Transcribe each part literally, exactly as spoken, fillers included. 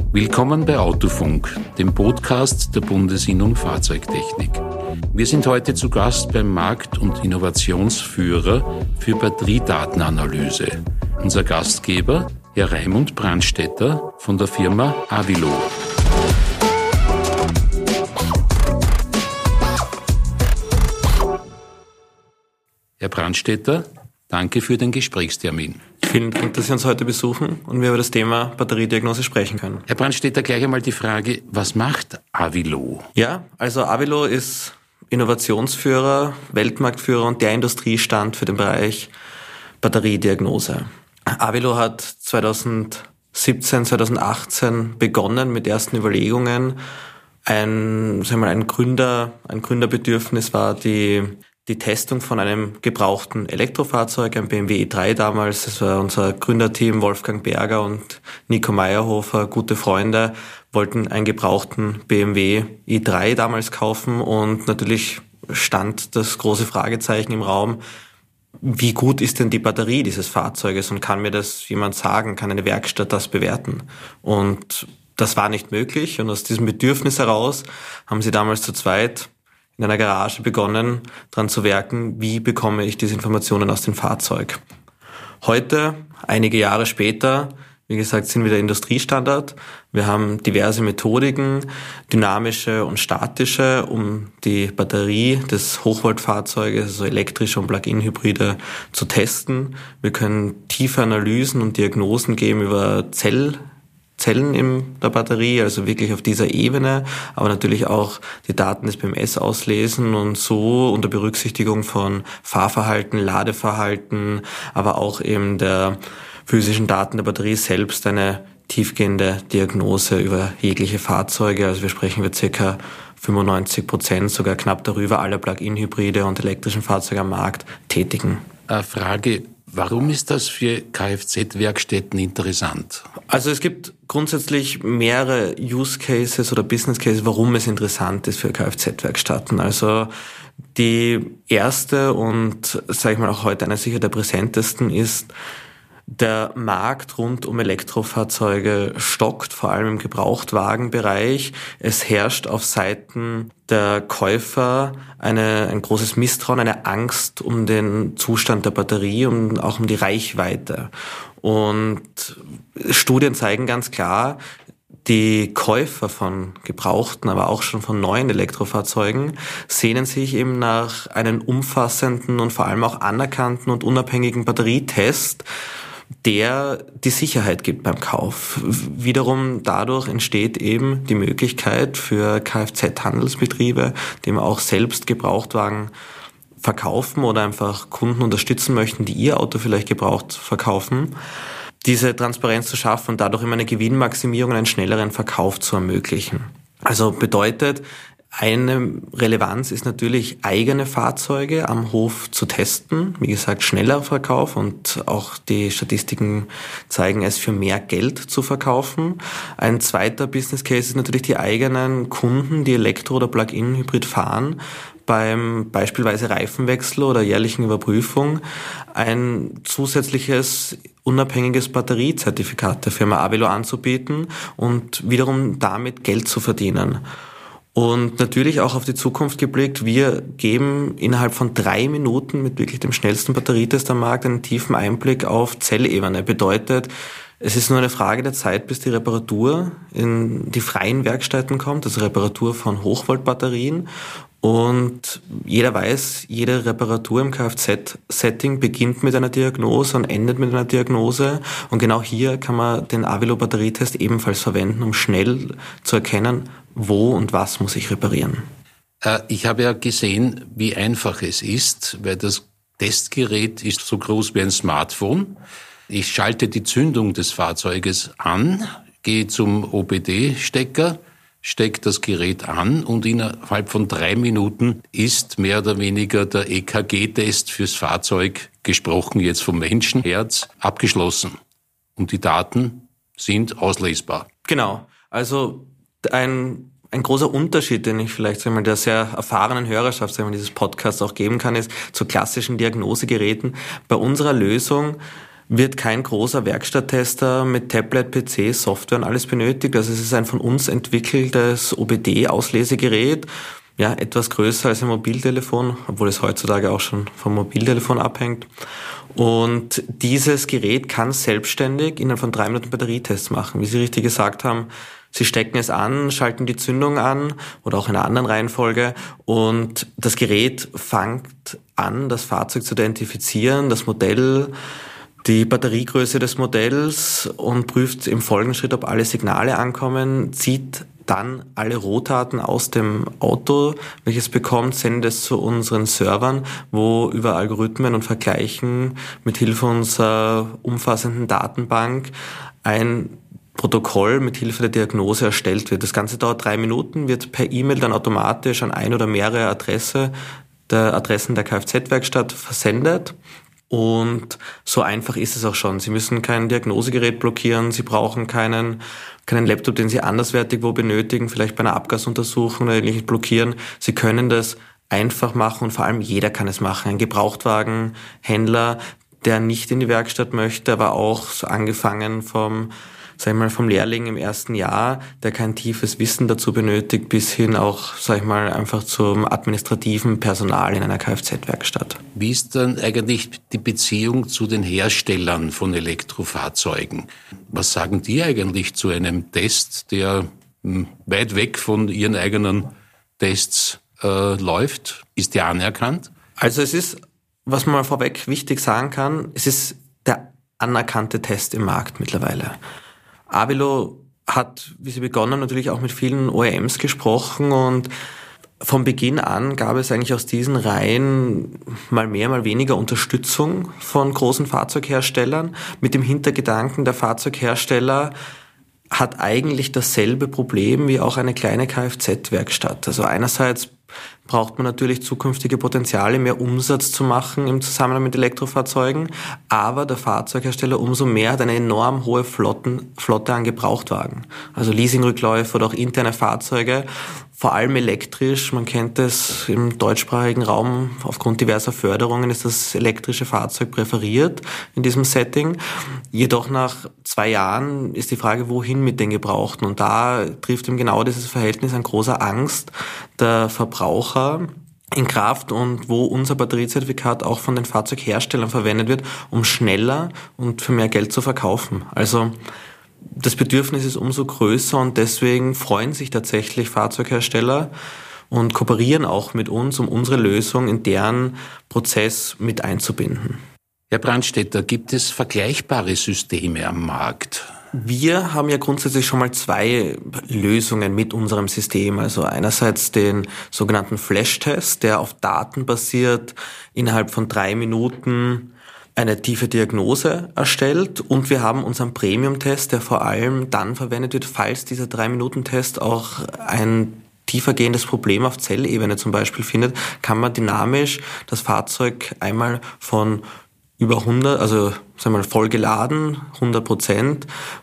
Willkommen bei Autofunk, dem Podcast der Bundesinnung Fahrzeugtechnik. Wir sind heute zu Gast beim Markt- und Innovationsführer für Batteriedatenanalyse. Unser Gastgeber, Herr Raimund Brandstetter von der Firma Avilo. Herr Brandstetter, danke für den Gesprächstermin. Vielen Dank, dass Sie uns heute besuchen und wir über das Thema Batteriediagnose sprechen können. Herr Brandstetter, gleich einmal die Frage, was macht Avilo? Ja, also Avilo ist Innovationsführer, Weltmarktführer und der Industriestand für den Bereich Batteriediagnose. Avilo hat zweitausendsiebzehn, zweitausendachtzehn begonnen mit ersten Überlegungen. Ein, sagen wir mal, ein Gründer, ein Gründerbedürfnis war die Die Testung von einem gebrauchten Elektrofahrzeug, ein B M W i drei damals. Das war unser Gründerteam, Wolfgang Berger und Nico Meyerhofer, gute Freunde, wollten einen gebrauchten B M W i drei damals kaufen und natürlich stand das große Fragezeichen im Raum, wie gut ist denn die Batterie dieses Fahrzeuges und kann mir das jemand sagen, kann eine Werkstatt das bewerten? Und das war nicht möglich und aus diesem Bedürfnis heraus haben sie damals zu zweit in einer Garage begonnen, daran zu werken, wie bekomme ich diese Informationen aus dem Fahrzeug. Heute, einige Jahre später, wie gesagt, sind wir der Industriestandard. Wir haben diverse Methodiken, dynamische und statische, um die Batterie des Hochvoltfahrzeuges, also elektrische und Plug-in-Hybride, zu testen. Wir können tiefe Analysen und Diagnosen geben über Zell Zellen in der Batterie, also wirklich auf dieser Ebene, aber natürlich auch die Daten des B M S auslesen und so unter Berücksichtigung von Fahrverhalten, Ladeverhalten, aber auch eben der physischen Daten der Batterie selbst eine tiefgehende Diagnose über jegliche Fahrzeuge. Also wir sprechen über circa fünfundneunzig Prozent, sogar knapp darüber, aller Plug-in-Hybride und elektrischen Fahrzeuge am Markt tätigen. Eine Frage. Warum ist das für Kfz-Werkstätten interessant? Also es gibt grundsätzlich mehrere Use Cases oder Business Cases, warum es interessant ist für Kfz-Werkstätten. Also die erste und, sage ich mal, auch heute eine sicher der präsentesten ist, der Markt rund um Elektrofahrzeuge stockt, vor allem im Gebrauchtwagenbereich. Es herrscht auf Seiten der Käufer eine, ein großes Misstrauen, eine Angst um den Zustand der Batterie und auch um die Reichweite. Und Studien zeigen ganz klar, die Käufer von gebrauchten, aber auch schon von neuen Elektrofahrzeugen sehnen sich eben nach einem umfassenden und vor allem auch anerkannten und unabhängigen Batterietest, der die Sicherheit gibt beim Kauf. Wiederum dadurch entsteht eben die Möglichkeit für Kfz-Handelsbetriebe, die eben auch selbst Gebrauchtwagen verkaufen oder einfach Kunden unterstützen möchten, die ihr Auto vielleicht gebraucht verkaufen, diese Transparenz zu schaffen und dadurch immer eine Gewinnmaximierung und einen schnelleren Verkauf zu ermöglichen. Also bedeutet, eine Relevanz ist natürlich, eigene Fahrzeuge am Hof zu testen. Wie gesagt, schneller Verkauf und auch die Statistiken zeigen es, für mehr Geld zu verkaufen. Ein zweiter Business Case ist natürlich die eigenen Kunden, die Elektro- oder Plug-in-Hybrid fahren, beim beispielsweise Reifenwechsel oder jährlichen Überprüfung ein zusätzliches unabhängiges Batteriezertifikat der Firma Avilo anzubieten und wiederum damit Geld zu verdienen. Und natürlich auch auf die Zukunft geblickt, wir geben innerhalb von drei Minuten mit wirklich dem schnellsten Batterietest am Markt einen tiefen Einblick auf Zellebene. Bedeutet, es ist nur eine Frage der Zeit, bis die Reparatur in die freien Werkstätten kommt, also Reparatur von Hochvoltbatterien. Und jeder weiß, jede Reparatur im Kfz-Setting beginnt mit einer Diagnose und endet mit einer Diagnose. Und genau hier kann man den Avilo-Batterietest ebenfalls verwenden, um schnell zu erkennen, wo und was muss ich reparieren. Ich habe ja gesehen, wie einfach es ist, weil das Testgerät ist so groß wie ein Smartphone. Ich schalte die Zündung des Fahrzeuges an, gehe zum O B D-Stecker, steckt das Gerät an und innerhalb von drei Minuten ist mehr oder weniger der E K G-Test fürs Fahrzeug, gesprochen jetzt vom Menschenherz, abgeschlossen. Und die Daten sind auslesbar. Genau. Also ein, ein großer Unterschied, den ich vielleicht sagen wir, der sehr erfahrenen Hörerschaft sagen wir, dieses Podcasts auch geben kann, ist zu klassischen Diagnosegeräten. Bei unserer Lösung wird kein großer Werkstatttester mit Tablet, P C, Software und alles benötigt. Also es ist ein von uns entwickeltes O B D-Auslesegerät, ja, etwas größer als ein Mobiltelefon, obwohl es heutzutage auch schon vom Mobiltelefon abhängt. Und dieses Gerät kann selbstständig innerhalb von drei Minuten Batterietests machen. Wie Sie richtig gesagt haben, Sie stecken es an, schalten die Zündung an oder auch in einer anderen Reihenfolge und das Gerät fängt an, das Fahrzeug zu identifizieren, das Modell, die Batteriegröße des Modells und prüft im folgenden Schritt, ob alle Signale ankommen, zieht dann alle Rohdaten aus dem Auto, welches bekommt, sendet es zu unseren Servern, wo über Algorithmen und Vergleichen mit Hilfe unserer umfassenden Datenbank ein Protokoll mit Hilfe der Diagnose erstellt wird. Das Ganze dauert drei Minuten, wird per E-Mail dann automatisch an ein oder mehrere Adresse der Adressen der Kfz-Werkstatt versendet. Und so einfach ist es auch schon. Sie müssen kein Diagnosegerät blockieren, Sie brauchen keinen, keinen Laptop, den Sie anderswertig wo benötigen, vielleicht bei einer Abgasuntersuchung oder ähnliches blockieren. Sie können das einfach machen und vor allem jeder kann es machen. Ein Gebrauchtwagenhändler, der nicht in die Werkstatt möchte, aber auch so angefangen vom sag ich mal, vom Lehrling im ersten Jahr, der kein tiefes Wissen dazu benötigt, bis hin auch, sag ich mal, einfach zum administrativen Personal in einer Kfz-Werkstatt. Wie ist dann eigentlich die Beziehung zu den Herstellern von Elektrofahrzeugen? Was sagen die eigentlich zu einem Test, der weit weg von ihren eigenen Tests äh, läuft? Ist der anerkannt? Also es ist, was man vorweg wichtig sagen kann, es ist der anerkannte Test im Markt mittlerweile. Avelo hat, wie sie begonnen, natürlich auch mit vielen O E Ms gesprochen und von Beginn an gab es eigentlich aus diesen Reihen mal mehr, mal weniger Unterstützung von großen Fahrzeugherstellern mit dem Hintergedanken, der Fahrzeughersteller hat eigentlich dasselbe Problem wie auch eine kleine Kfz-Werkstatt. Also einerseits braucht man natürlich zukünftige Potenziale, mehr Umsatz zu machen im Zusammenhang mit Elektrofahrzeugen, aber der Fahrzeughersteller umso mehr hat eine enorm hohe Flotten, Flotte an Gebrauchtwagen. Also Leasingrückläufe oder auch interne Fahrzeuge, vor allem elektrisch. Man kennt es im deutschsprachigen Raum, aufgrund diverser Förderungen ist das elektrische Fahrzeug präferiert in diesem Setting. Jedoch nach zwei Jahren ist die Frage, wohin mit den Gebrauchten? Und da trifft eben genau dieses Verhältnis an großer Angst der Verbraucher in Kraft und wo unser Batteriezertifikat auch von den Fahrzeugherstellern verwendet wird, um schneller und für mehr Geld zu verkaufen. Also das Bedürfnis ist umso größer und deswegen freuen sich tatsächlich Fahrzeughersteller und kooperieren auch mit uns, um unsere Lösung in deren Prozess mit einzubinden. Herr Brandstätter, gibt es vergleichbare Systeme am Markt? Wir haben ja grundsätzlich schon mal zwei Lösungen mit unserem System. Also einerseits den sogenannten Flash-Test, der auf Daten basiert, innerhalb von drei Minuten eine tiefe Diagnose erstellt, und wir haben unseren Premium-Test, der vor allem dann verwendet wird, falls dieser drei Minuten Test auch ein tiefergehendes Problem auf Zellebene zum Beispiel findet, kann man dynamisch das Fahrzeug einmal von über hundert, also sagen wir mal voll geladen, hundert Prozent,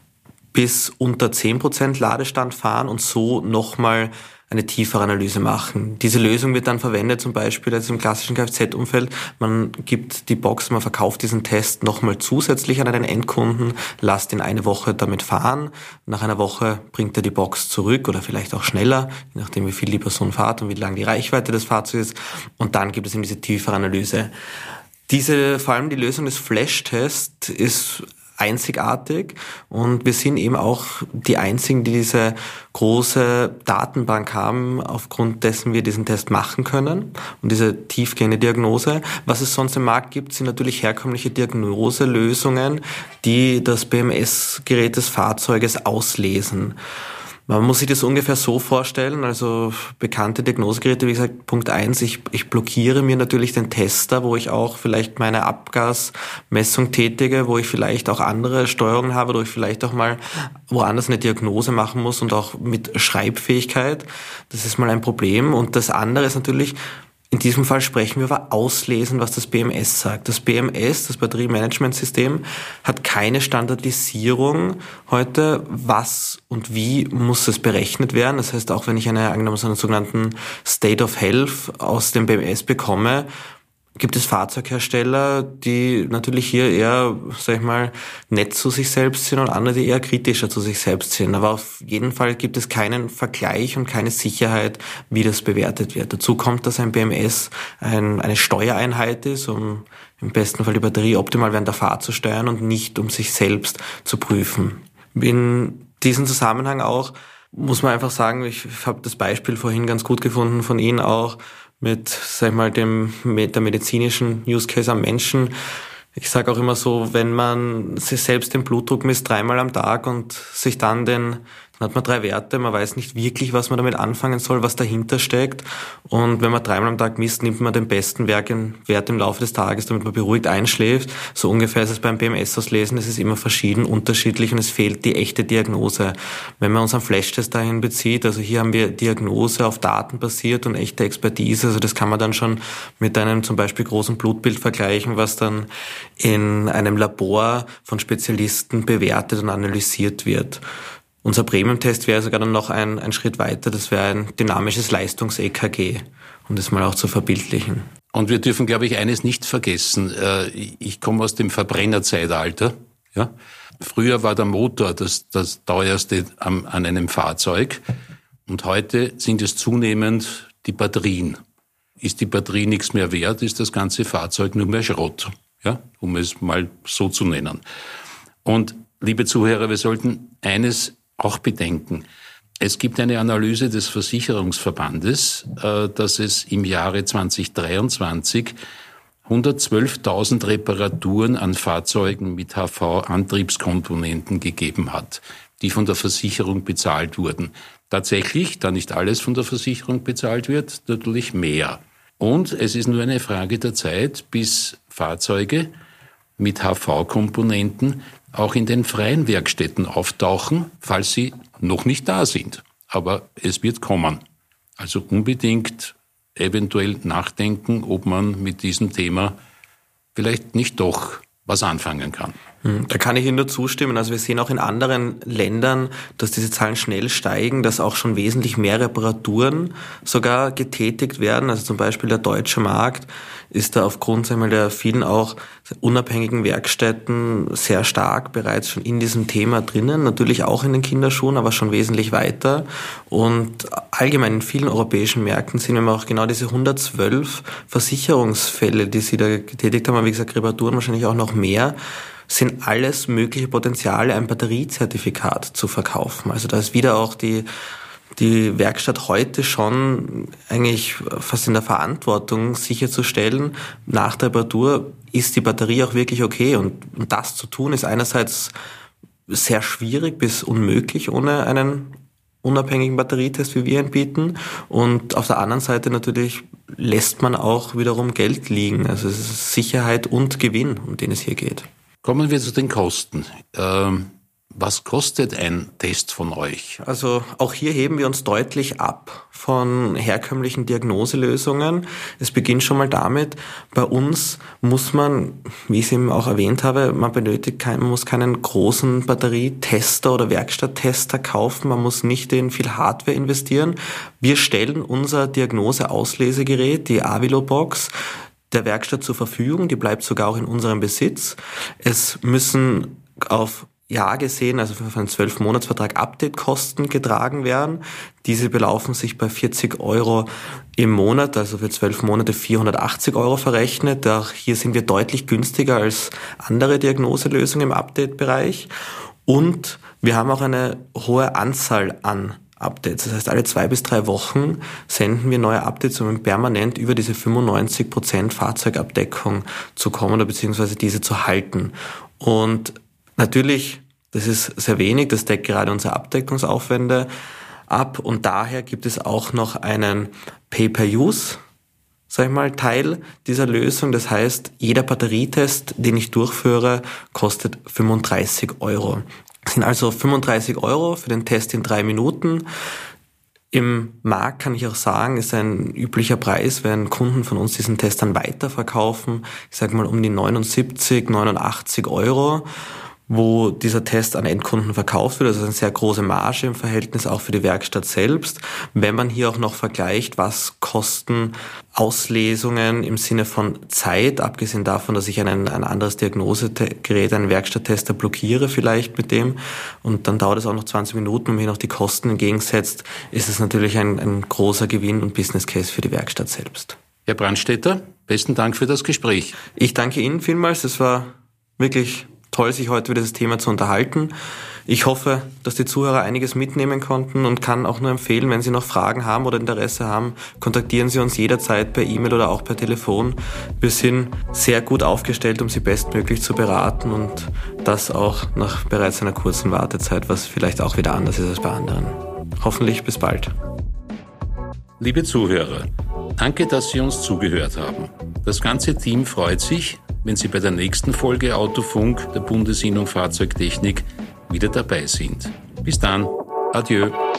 bis unter zehn Prozent Ladestand fahren und so nochmal eine tiefere Analyse machen. Diese Lösung wird dann verwendet, zum Beispiel also im klassischen Kfz-Umfeld. Man gibt die Box, man verkauft diesen Test nochmal zusätzlich an einen Endkunden, lasst ihn eine Woche damit fahren. Nach einer Woche bringt er die Box zurück oder vielleicht auch schneller, je nachdem wie viel die Person fährt und wie lang die Reichweite des Fahrzeugs ist. Und dann gibt es eben diese tiefere Analyse. Diese, vor allem die Lösung des Flash-Tests ist einzigartig und wir sind eben auch die einzigen, die diese große Datenbank haben, aufgrund dessen wir diesen Test machen können und diese tiefgehende Diagnose. Was es sonst im Markt gibt, sind natürlich herkömmliche Diagnoselösungen, die das B M S-Gerät des Fahrzeuges auslesen. Man muss sich das ungefähr so vorstellen, also bekannte Diagnosegeräte, wie gesagt, Punkt eins, ich, ich blockiere mir natürlich den Tester, wo ich auch vielleicht meine Abgasmessung tätige, wo ich vielleicht auch andere Steuerungen habe, wo ich vielleicht auch mal woanders eine Diagnose machen muss und auch mit Schreibfähigkeit. Das ist mal ein Problem. Und das andere ist natürlich, in diesem Fall sprechen wir über Auslesen, was das B M S sagt. Das B M S, das Batteriemanagementsystem, hat keine Standardisierung heute, was und wie muss es berechnet werden. Das heißt, auch wenn ich eine, angenommen, so einen sogenannten State of Health aus dem B M S bekomme, gibt es Fahrzeughersteller, die natürlich hier eher, sag ich mal, nett zu sich selbst sind und andere, die eher kritischer zu sich selbst sind. Aber auf jeden Fall gibt es keinen Vergleich und keine Sicherheit, wie das bewertet wird. Dazu kommt, dass ein B M S ein, eine Steuereinheit ist, um im besten Fall die Batterie optimal während der Fahrt zu steuern und nicht um sich selbst zu prüfen. In diesem Zusammenhang auch muss man einfach sagen, ich habe das Beispiel vorhin ganz gut gefunden von Ihnen auch, mit, sag ich mal, dem, mit der medizinischen Use Case am Menschen. Ich sage auch immer so, wenn man sich selbst den Blutdruck misst dreimal am Tag und sich dann den, dann hat man drei Werte, man weiß nicht wirklich, was man damit anfangen soll, was dahinter steckt. Und wenn man dreimal am Tag misst, nimmt man den besten Wert im Laufe des Tages, damit man beruhigt einschläft. So ungefähr ist es beim B M S-Auslesen, es ist immer verschieden, unterschiedlich und es fehlt die echte Diagnose. Wenn man unseren Flashtest dahin bezieht, also hier haben wir Diagnose auf Daten basiert und echte Expertise, also das kann man dann schon mit einem zum Beispiel großen Blutbild vergleichen, was dann in einem Labor von Spezialisten bewertet und analysiert wird. Unser Premium-Test wäre sogar dann noch ein, ein Schritt weiter, das wäre ein dynamisches Leistungs-E K G, um das mal auch zu verbildlichen. Und wir dürfen, glaube ich, eines nicht vergessen. Ich komme aus dem Verbrennerzeitalter. Ja? Früher war der Motor das, das teuerste an einem Fahrzeug und heute sind es zunehmend die Batterien. Ist die Batterie nichts mehr wert, ist das ganze Fahrzeug nur mehr Schrott, ja? Um es mal so zu nennen. Und liebe Zuhörer, wir sollten eines auch bedenken. Es gibt eine Analyse des Versicherungsverbandes, dass es im Jahre zweitausenddreiundzwanzig hundertzwölftausend Reparaturen an Fahrzeugen mit H V-Antriebskomponenten gegeben hat, die von der Versicherung bezahlt wurden. Tatsächlich, da nicht alles von der Versicherung bezahlt wird, natürlich mehr. Und es ist nur eine Frage der Zeit, bis Fahrzeuge mit H V-Komponenten auch in den freien Werkstätten auftauchen, falls sie noch nicht da sind. Aber es wird kommen. Also unbedingt eventuell nachdenken, ob man mit diesem Thema vielleicht nicht doch was anfangen kann. Da kann ich Ihnen nur zustimmen. Also wir sehen auch in anderen Ländern, dass diese Zahlen schnell steigen, dass auch schon wesentlich mehr Reparaturen sogar getätigt werden. Also zum Beispiel der deutsche Markt ist da aufgrund sagen wir, der vielen auch unabhängigen Werkstätten sehr stark bereits schon in diesem Thema drinnen. Natürlich auch in den Kinderschuhen, aber schon wesentlich weiter. Und allgemein in vielen europäischen Märkten sehen wir auch genau diese hundertzwölf Versicherungsfälle, die Sie da getätigt haben. Aber wie gesagt, Reparaturen wahrscheinlich auch noch mehr. Sind alles mögliche Potenziale, ein Batteriezertifikat zu verkaufen. Also da ist wieder auch die die Werkstatt heute schon eigentlich fast in der Verantwortung sicherzustellen, nach der Reparatur ist die Batterie auch wirklich okay. Und das zu tun ist einerseits sehr schwierig bis unmöglich ohne einen unabhängigen Batterietest, wie wir ihn bieten. Und auf der anderen Seite natürlich lässt man auch wiederum Geld liegen. Also es ist Sicherheit und Gewinn, um den es hier geht. Kommen wir zu den Kosten. Ähm, was kostet ein Test von euch? Also auch hier heben wir uns deutlich ab von herkömmlichen Diagnoselösungen. Es beginnt schon mal damit, bei uns muss man, wie ich es eben auch erwähnt habe, man benötigt kein, man muss keinen großen Batterietester oder Werkstatttester kaufen, man muss nicht in viel Hardware investieren. Wir stellen unser Diagnoseauslesegerät, die Avilo-Box, der Werkstatt zur Verfügung, die bleibt sogar auch in unserem Besitz. Es müssen auf Jahr gesehen, also für einen zwölf Monats Vertrag Update-Kosten getragen werden. Diese belaufen sich bei vierzig Euro im Monat, also für zwölf Monate vierhundertachtzig Euro verrechnet. Auch hier sind wir deutlich günstiger als andere Diagnoselösungen im Update-Bereich. Und wir haben auch eine hohe Anzahl an Updates. Das heißt, alle zwei bis drei Wochen senden wir neue Updates, um permanent über diese fünfundneunzig Prozent Fahrzeugabdeckung zu kommen oder beziehungsweise diese zu halten. Und natürlich, das ist sehr wenig, das deckt gerade unsere Abdeckungsaufwände ab und daher gibt es auch noch einen Pay-per-Use, sag ich mal, Teil dieser Lösung. Das heißt, jeder Batterietest, den ich durchführe, kostet fünfunddreißig Euro. Das sind also fünfunddreißig Euro für den Test in drei Minuten. Im Markt kann ich auch sagen, ist ein üblicher Preis, wenn Kunden von uns diesen Test dann weiterverkaufen, ich sage mal um die neunundsiebzig, neunundachtzig Euro. wo dieser Test an Endkunden verkauft wird. Also eine sehr große Marge im Verhältnis auch für die Werkstatt selbst. Wenn man hier auch noch vergleicht, was kosten Auslesungen im Sinne von Zeit, abgesehen davon, dass ich einen, ein anderes Diagnosegerät, einen Werkstatttester blockiere vielleicht mit dem und dann dauert es auch noch zwanzig Minuten und mir noch die Kosten entgegensetzt, ist es natürlich ein, ein großer Gewinn und Business Case für die Werkstatt selbst. Herr Brandstätter, besten Dank für das Gespräch. Ich danke Ihnen vielmals. Es war wirklich toll, sich heute über dieses Thema zu unterhalten. Ich hoffe, dass die Zuhörer einiges mitnehmen konnten und kann auch nur empfehlen, wenn Sie noch Fragen haben oder Interesse haben, kontaktieren Sie uns jederzeit per E-Mail oder auch per Telefon. Wir sind sehr gut aufgestellt, um Sie bestmöglich zu beraten und das auch nach bereits einer kurzen Wartezeit, was vielleicht auch wieder anders ist als bei anderen. Hoffentlich bis bald. Liebe Zuhörer, danke, dass Sie uns zugehört haben. Das ganze Team freut sich, wenn Sie bei der nächsten Folge Autofunk der Bundesinnung Fahrzeugtechnik wieder dabei sind. Bis dann. Adieu.